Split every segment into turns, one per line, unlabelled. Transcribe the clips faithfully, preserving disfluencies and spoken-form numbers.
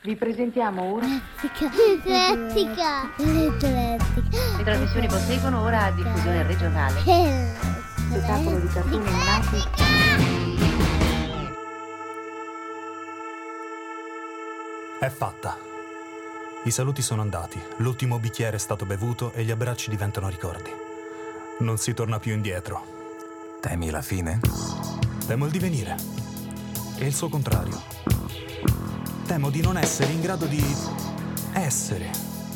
Vi presentiamo ora
Atletica. Atletica.
Le trasmissioni proseguono ora a diffusione regionale. Spettacolo di cartoni animati.
È fatta. I saluti sono andati, l'ultimo bicchiere è stato bevuto e gli abbracci diventano ricordi. Non si torna più indietro.
Temi la fine?
Temo il divenire. E il suo contrario. Temo di non essere in grado di essere.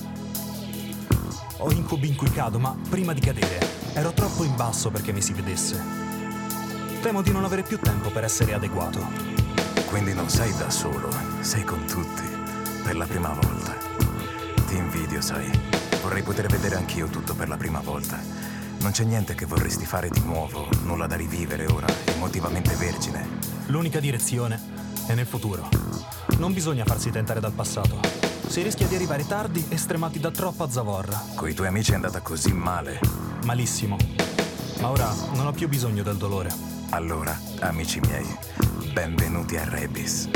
Ho incubi in cui cado, ma prima di cadere ero troppo in basso perché mi si vedesse. Temo di non avere più tempo per essere adeguato.
Quindi non sei da solo, sei con tutti, per la prima volta. Ti invidio, sai. Vorrei poter vedere anch'io tutto per la prima volta. Non c'è niente che vorresti fare di nuovo, nulla da rivivere ora, emotivamente vergine.
L'unica direzione è nel futuro. Non bisogna farsi tentare dal passato. Si rischia di arrivare tardi e stremati da troppa zavorra.
Coi tuoi amici è andata così male.
Malissimo. Ma ora non ho più bisogno del dolore.
Allora, amici miei, benvenuti a Rebis.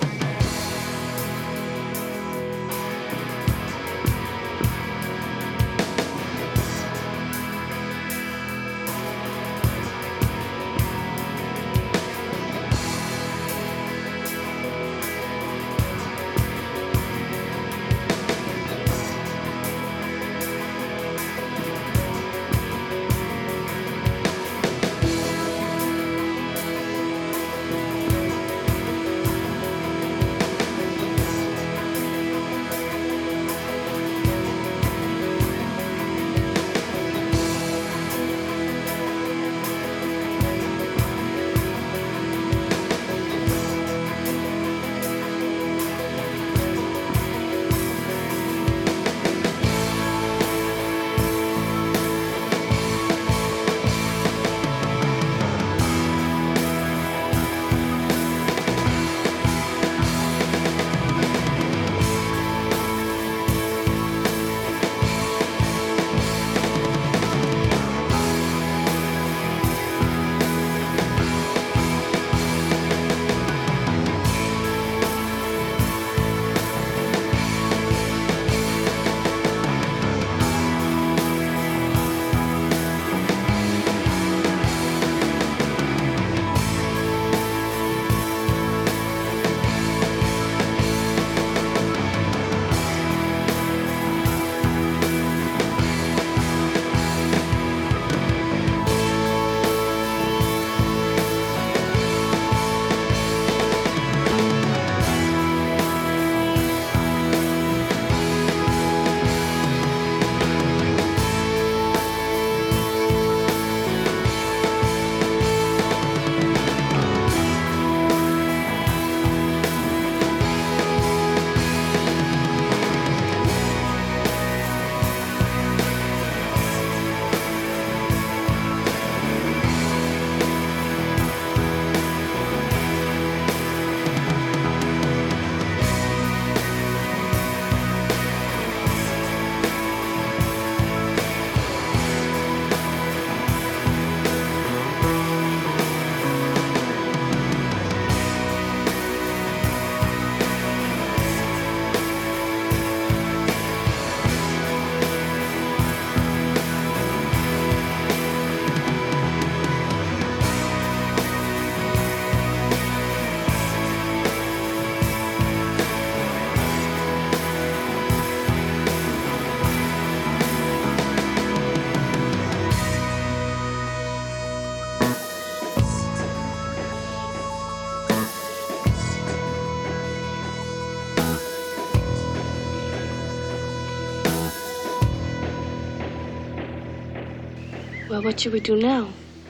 Well, what should we do now?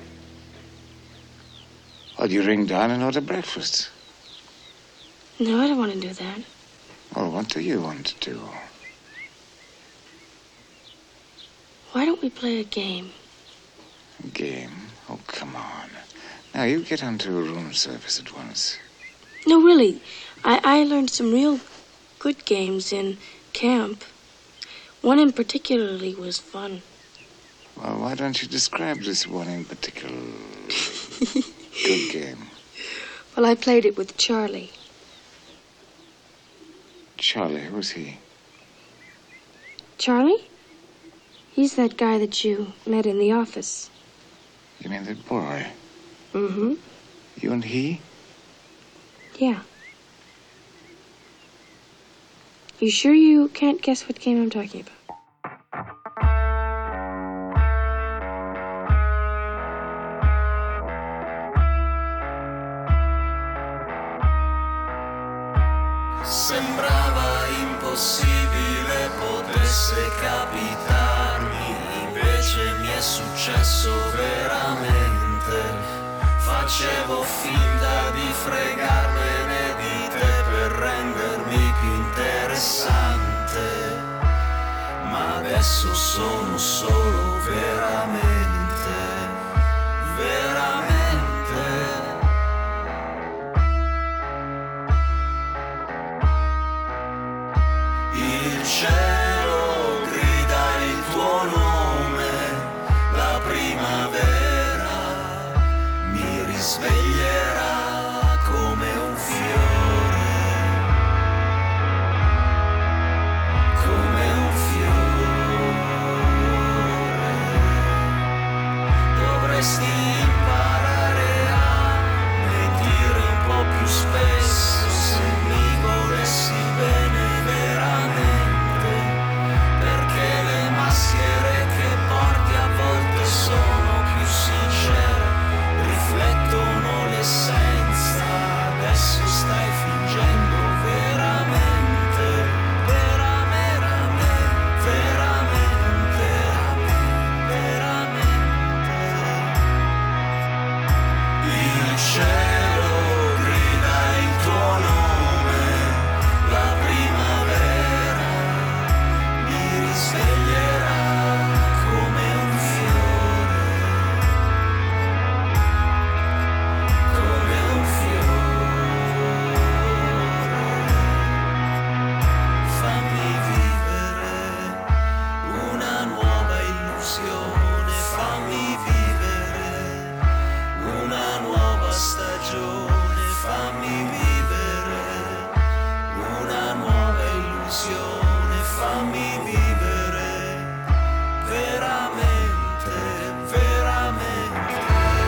Well, you ring down and order breakfast.
No, I don't want to do that.
Well, what do you want to do?
Why don't we play a game?
A game? Oh, come on. Now, you get onto a room service at once.
No, really. I, I learned some real good games in camp. One in particularly was fun.
Well, why don't you describe this one in particular good game?
Well, I played it with Charlie.
Charlie, who's he?
Charlie? He's that guy that you met in the office.
You mean that boy?
Mm-hmm.
You and he?
Yeah. You sure you can't guess what game I'm talking about?
Sembrava impossibile potesse capitarmi, invece mi è successo veramente. Facevo finta di fregarmene di te per rendermi più interessante, ma adesso sono solo veramente, veramente. Il cielo grida il tuo nome, la primavera mi risveglierà come un fiore, come un fiore. Dovresti imparare a mentire un po' più spesso se mi volessi bene veramente, perché le maschere che porti a volte sono più sincere, riflettono l'essenza. Adesso stai fingendo veramente, veramente, veramente, veramente. Il cielo grida il tuo nome, la primavera mi risveglierà come un fiore, come un fiore. Fammi vivere una nuova illusione, fammi vivere una nuova stagione, fammi vivere una nuova illusione, fammi vivere veramente, veramente.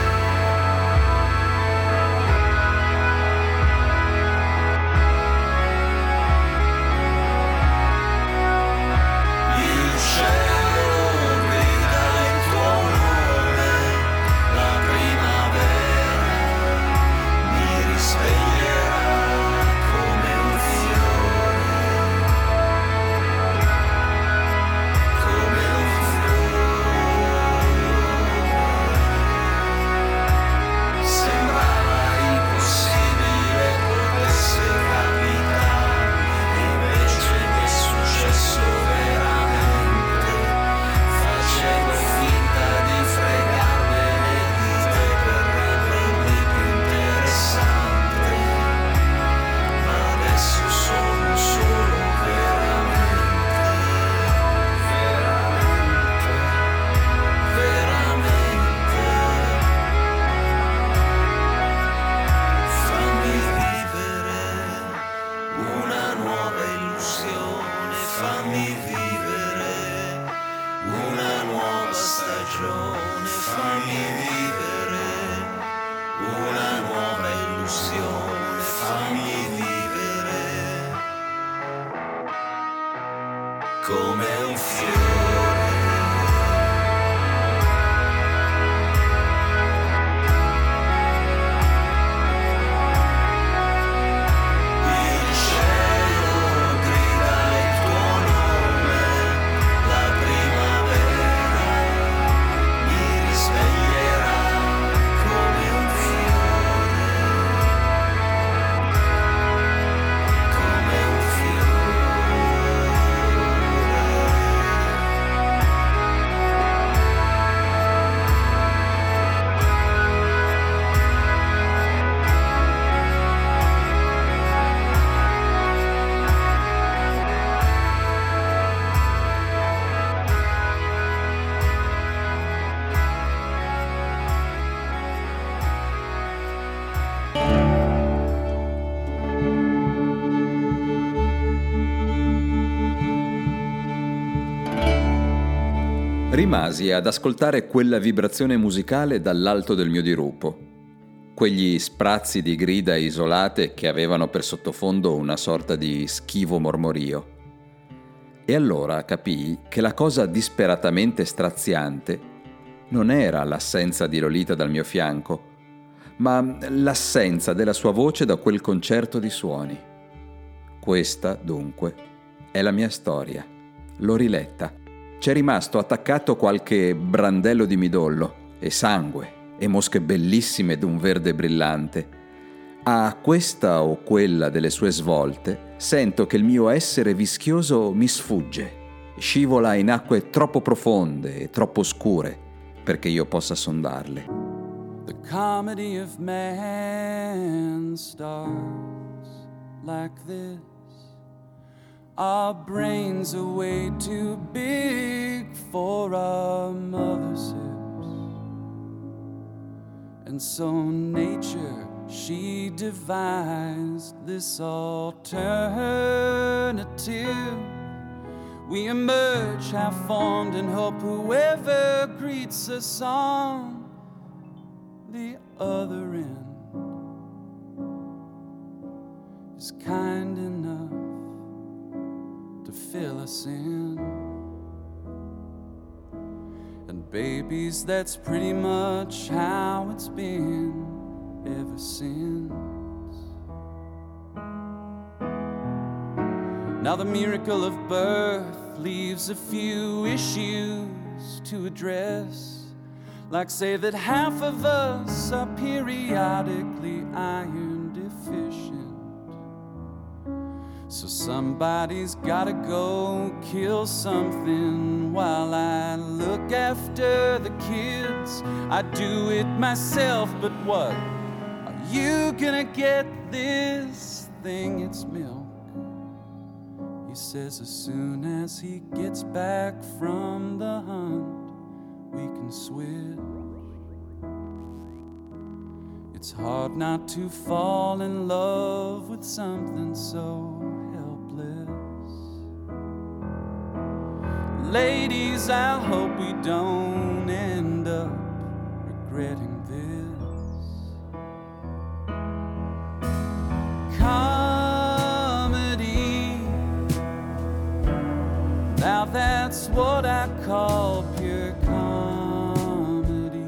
Il cielo grida il tuo nome, la primavera mi risveglierà come un fiore, come un fiore. Sembrava impossibile potesse capitarmi, invece mi è successo veramente. Facevo finta di fregarmene di te per rendermi più interessante, ma adesso sono solo veramente, veramente, veramente. Fammi vivere una nuova illusione, fammi vivere una nuova stagione, fammi vivere una nuova illusione, fammi vivere come un fiore. Il cielo grida il tuo nome, la primavera mi risveglierà come un fiore, come un fiore.
Rimasi ad ascoltare quella vibrazione musicale dall'alto del mio dirupo, quegli sprazzi di grida isolate che avevano per sottofondo una sorta di schivo mormorio. E allora capii che la cosa disperatamente straziante non era l'assenza di Lolita dal mio fianco, ma l'assenza della sua voce da quel concerto di suoni. Questa, dunque, è la mia storia. L'ho riletta. C'è rimasto attaccato qualche brandello di midollo e sangue e mosche bellissime d'un verde brillante. A questa o quella delle sue svolte sento che il mio essere vischioso mi sfugge, scivola in acque troppo profonde e troppo scure perché io possa sondarle.
The comedy of man starts like this. Our brains are way too big for our mother's hips. And so nature, she devised this alternative. We emerge half-formed and hope whoever greets us on the other end is kind enough to fill us in. And babies, that's pretty much how it's been ever since. Now the miracle of birth leaves a few issues to address, like say that half of us are periodically iron deficient. So somebody's gotta go kill something while I look after the kids. I do it myself, but what? Are you gonna get this thing? It's milk. He says as soon as he gets back from the hunt, we can switch. It's hard not to fall in love with something so helpless. Ladies, I hope we don't end up regretting this. Comedy, now that's what I call pure comedy.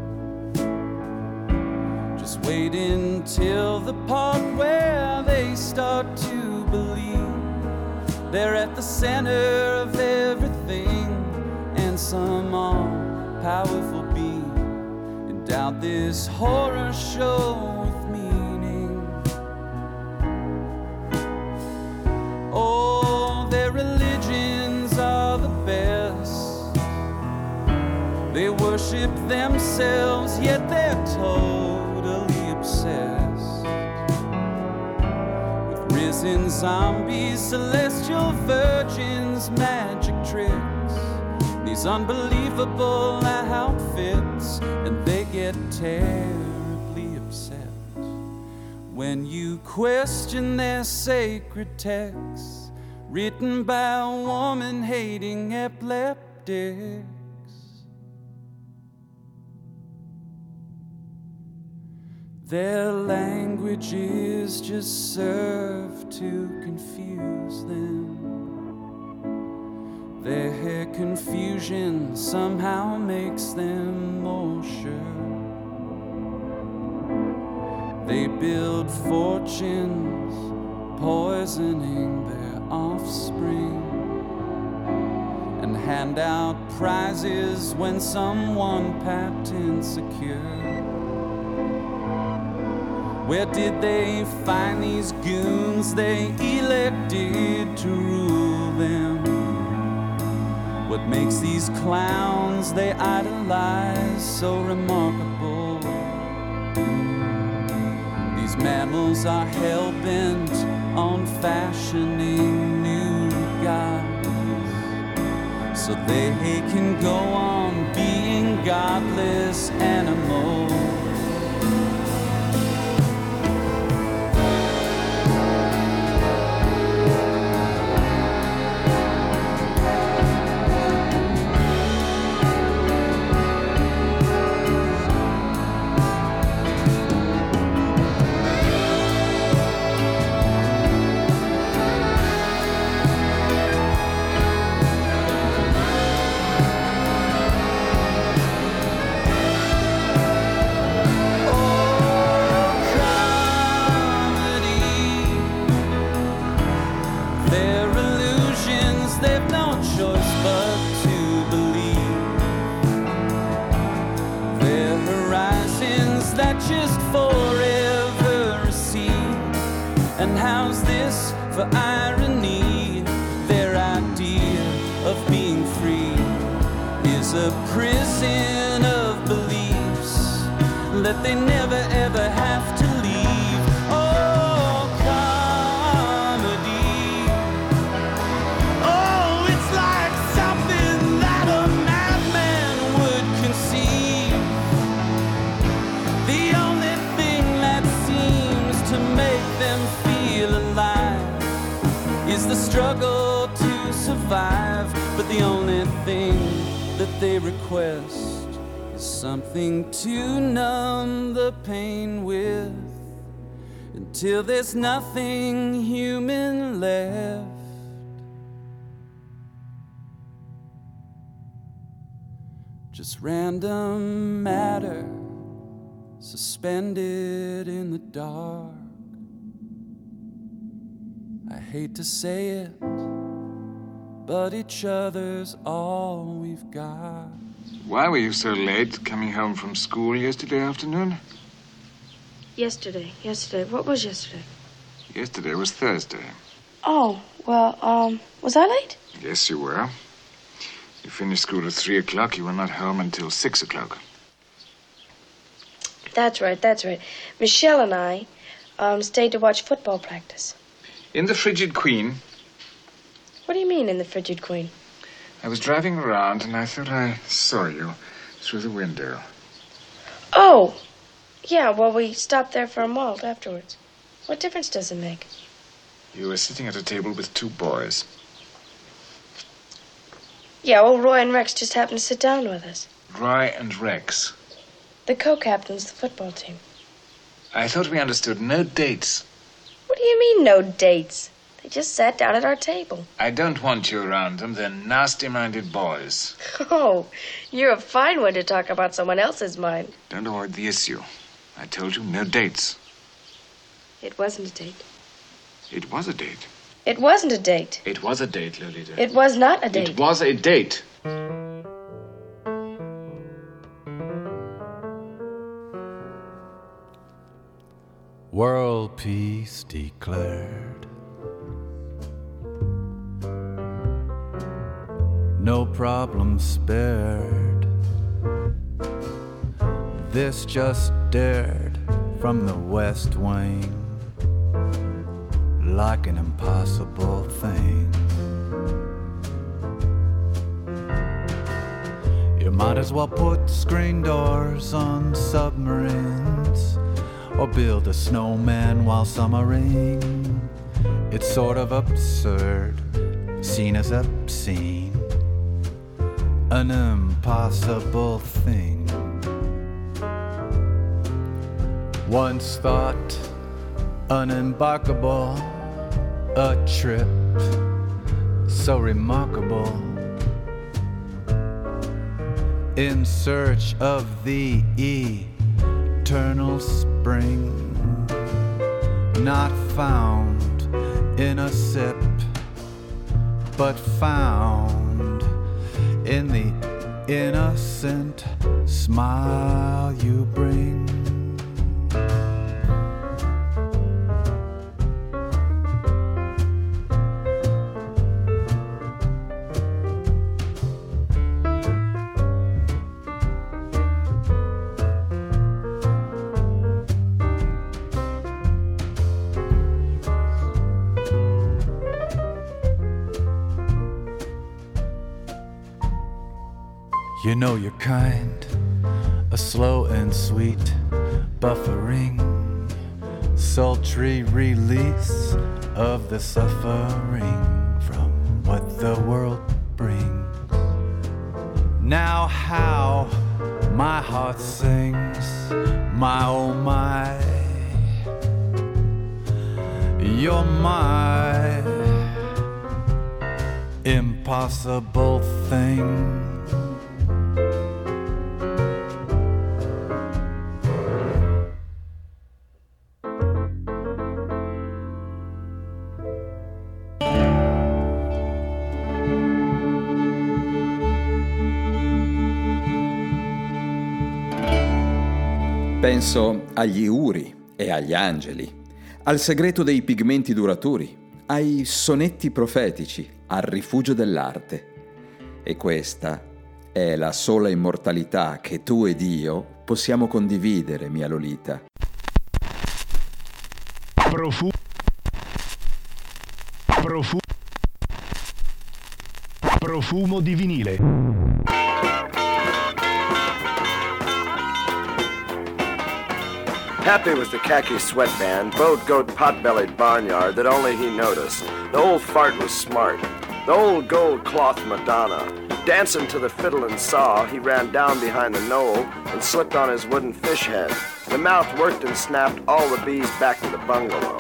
Just wait until the part where they start to believe they're at the center of everything, and some all-powerful being endowed this horror show with meaning. Oh, their religions are the best. They worship themselves, yet they're totally obsessed. Risen zombies, celestial virgins, magic tricks, these unbelievable outfits, and they get terribly upset when you question their sacred texts written by woman-hating epileptics. Their languages just serve to confuse them. Their confusion somehow makes them more sure. They build fortunes, poisoning their offspring, and hand out prizes when someone patent secure. Where did they find these goons they elected to rule them? What makes these clowns they idolize so remarkable? These mammals are hell-bent on fashioning new gods, so they can go on being godless animals. they've no choice but to believe. Their horizons that just forever recede. And how's this for irony? Their idea of being free is a prison of beliefs that they never ever have to leave. Oh, comedy. Oh, it's like something that a madman would conceive. The only thing that seems to make them feel alive is the struggle to survive. But the only thing that they request is something to numb the pain with, until there's nothing human left. Just random matter suspended in the dark. I hate to say it, but each other's all we've got.
Why were you so late coming home from school yesterday afternoon?
Yesterday, yesterday. What was yesterday?
Yesterday was Thursday.
Oh, well, um, was I late?
Yes, you were. You finished school at three o'clock. You were not home until six o'clock.
That's right, that's right. Michelle and I um, stayed to watch football practice.
In the Frigid Queen.
What do you mean, in the Frigid Queen?
I was driving around and I thought I saw you through the window.
Oh, yeah, well, we stopped there for a malt afterwards. What difference does it make?
You were sitting at a table with two boys.
Yeah, well, Roy and Rex just happened to sit down with us.
Roy and Rex.
The co-captains of the football team.
I thought we understood no dates.
What do you mean, no dates? They just sat down at our table.
I don't want you around them. They're nasty-minded boys.
Oh, you're a fine one to talk about someone else's mind.
Don't avoid the issue. I told you no dates.
It wasn't a date.
It was a date.
It wasn't a date.
It was a date, Lolita.
It was not a date.
It was a date.
World peace declared. No problem spared. This just dared from the West Wing like an impossible thing. You might as well put screen doors on submarines or build a snowman while summering. It's sort of absurd, seen as obscene, an impossible thing. Once thought unembarkable, a trip so remarkable, in search of the eternal spring, not found in a sip, but found in the innocent smile you bring. You know you're kind, a slow and sweet buffering, sultry release of the suffering from what the world brings. Now how my heart sings, my oh my, you're my impossible thing.
Penso agli uri e agli angeli, al segreto dei pigmenti duraturi, ai sonetti profetici, al rifugio dell'arte. E questa è la sola immortalità che tu ed io possiamo condividere, mia Lolita.
Profu... Profu... Profumo di vinile.
Happy was the khaki sweatband, bowed goat pot-bellied barnyard that only he noticed. The old fart was smart. The old gold cloth Madonna. Dancing to the fiddle and saw, he ran down behind the knoll and slipped on his wooden fish head. The mouth worked and snapped all the bees back to the bungalow.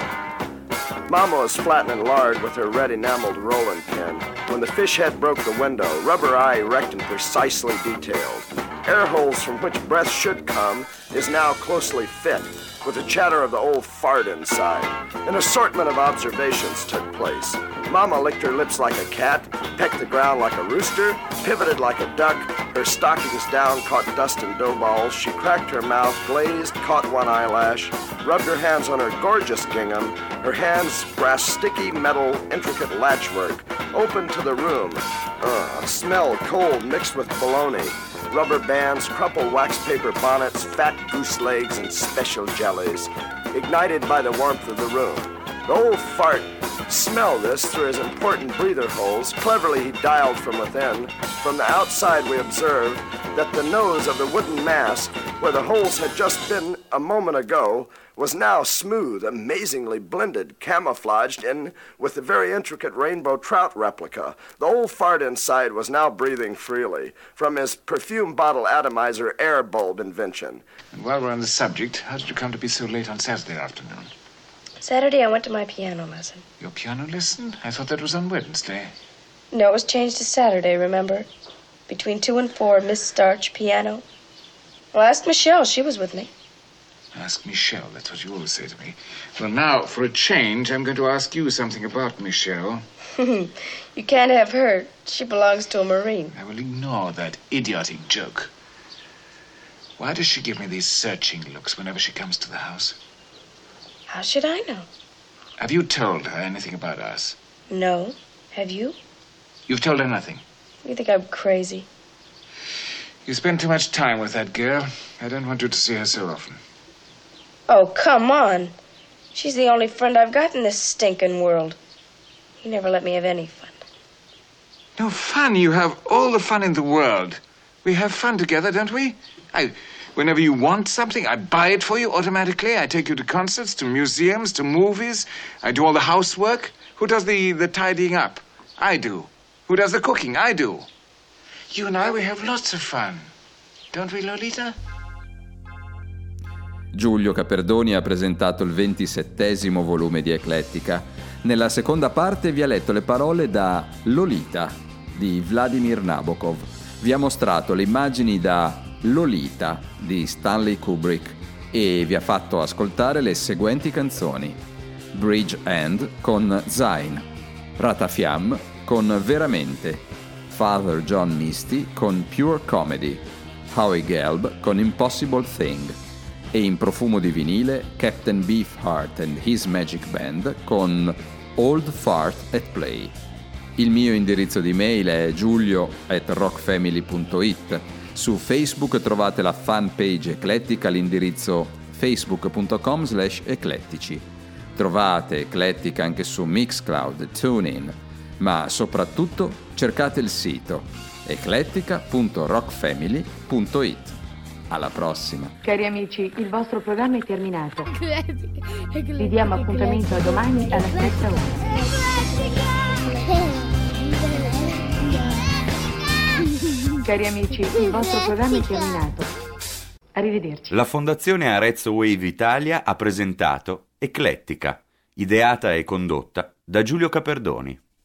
Mama was flattening lard with her red enameled rolling pin when the fish head broke the window, rubber eye erect and precisely detailed. Air holes from which breath should come is now closely fit, with the chatter of the old fart inside. An assortment of observations took place. Mama licked her lips like a cat, pecked the ground like a rooster, pivoted like a duck, her stockings down caught dust and dough balls, she cracked her mouth, glazed, caught one eyelash, rubbed her hands on her gorgeous gingham, her hands grasped sticky metal, intricate latchwork, opened to the room. Uh, a smell cold mixed with bologna. Rubber bands, crumpled wax paper bonnets, fat goose legs, and special jellies, ignited by the warmth of the room. The old fart smelled this through his important breather holes. Cleverly he dialed from within. From the outside we observed that the nose of the wooden mask, where the holes had just been a moment ago, was now smooth, amazingly blended, camouflaged in with the very intricate rainbow trout replica. The old fart inside was now breathing freely from his perfume bottle atomizer air bulb invention.
And while we're on the subject, how did you come to be so late on Saturday afternoon?
Saturday, I went to my piano lesson.
Your piano lesson? I thought that was on Wednesday.
No, it was changed to Saturday, remember? Between two and four, Miss Starch, piano. Well, ask Michelle. She was with me.
Ask Michelle. That's what you always say to me. Well, now, for a change, I'm going to ask you something about Michelle.
You can't have her. She belongs to a Marine.
I will ignore that idiotic joke. Why does she give me these searching looks whenever she comes to the house?
How should I know?
Have you told her anything about us?
No. Have you?
You've told her nothing?
You think I'm crazy?
You spend too much time with that girl. I don't want you to see her so often.
Oh, come on. She's the only friend I've got in this stinking world. You never let me have any fun.
No fun? You have all the fun in the world. We have fun together, don't we? I, whenever you want something, I buy it for you automatically. I take you to concerts, to museums, to movies. I do all the housework. Who does the, the tidying up? I do. Who does the cooking? I do. You and I, we have lots of fun. Don't we, Lolita?
Giulio Caperdoni ha presentato il ventisettesimo volume di Eclettica. Nella seconda parte vi ha letto le parole da Lolita di Vladimir Nabokov. Vi ha mostrato le immagini da Lolita di Stanley Kubrick e vi ha fatto ascoltare le seguenti canzoni: Bridge End con Zayn, Ratafiam con Veramente, Father John Misty con Pure Comedy, Howie Gelb con Impossible Thing e in profumo di vinile Captain Beefheart and His Magic Band con Old Fart at Play. Il mio indirizzo di mail è giulio at rockfamily punto it. Su Facebook trovate la fanpage Eclettica all'indirizzo facebook.com slash eclettici. Trovate Eclettica anche su Mixcloud, TuneIn, ma soprattutto cercate il sito eclettica punto rockfamily punto it. Alla prossima.
Cari amici, il vostro programma è terminato. Vi diamo appuntamento a domani alla stessa ora. Cari amici, il vostro programma è terminato. Arrivederci.
La Fondazione Arezzo Wave Italia ha presentato Eclettica, ideata e condotta da Giulio Caperdoni.